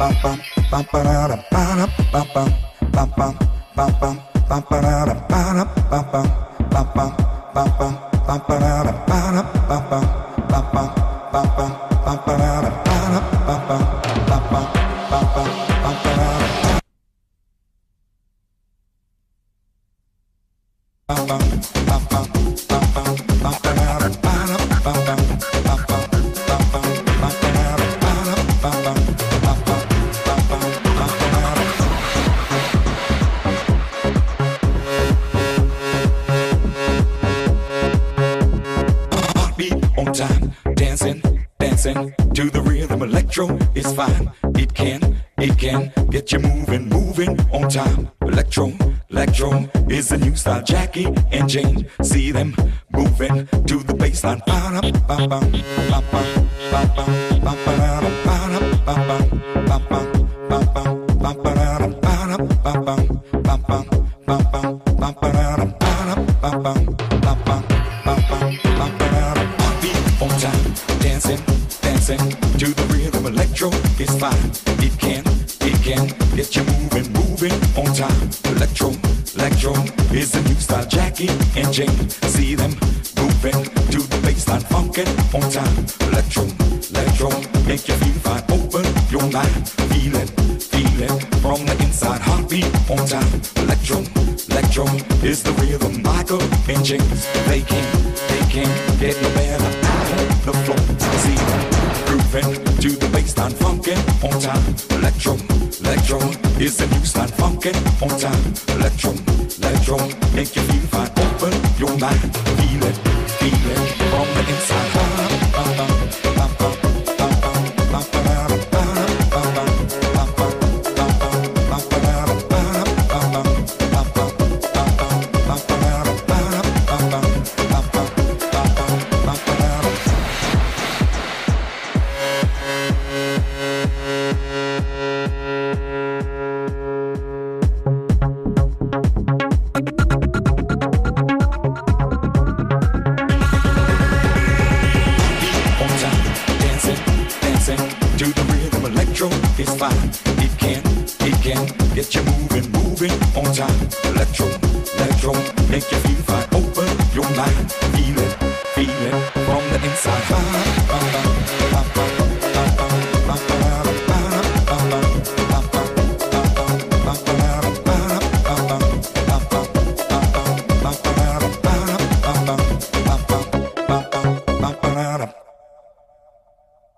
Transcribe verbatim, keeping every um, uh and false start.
Jackie and Jane, see them moving to the baseline. Heartbeat on time, dancing, dancing to the rhythm. Electro is fine. It can, it can get you moving, moving on time. Electro. Electro is the new style. Jackie and Jane, see them moving to the baseline, funkin' on time. Electro, electro, make you feel fine. Open your mind, feel it, feel it from the inside. Heartbeat on time. Electro, electro is the rhythm. Michael and James, they can, they can get no better on the floor. See them grooving to the baseline, funkin' on time. Electro, electro is the new style. Funkin' on time. Electro. Electro, make you feel fine. Open your mind, feel it, feel it from the inside. Electro, electro, make you feel fine. Open your mind, feel it, feel it from the inside.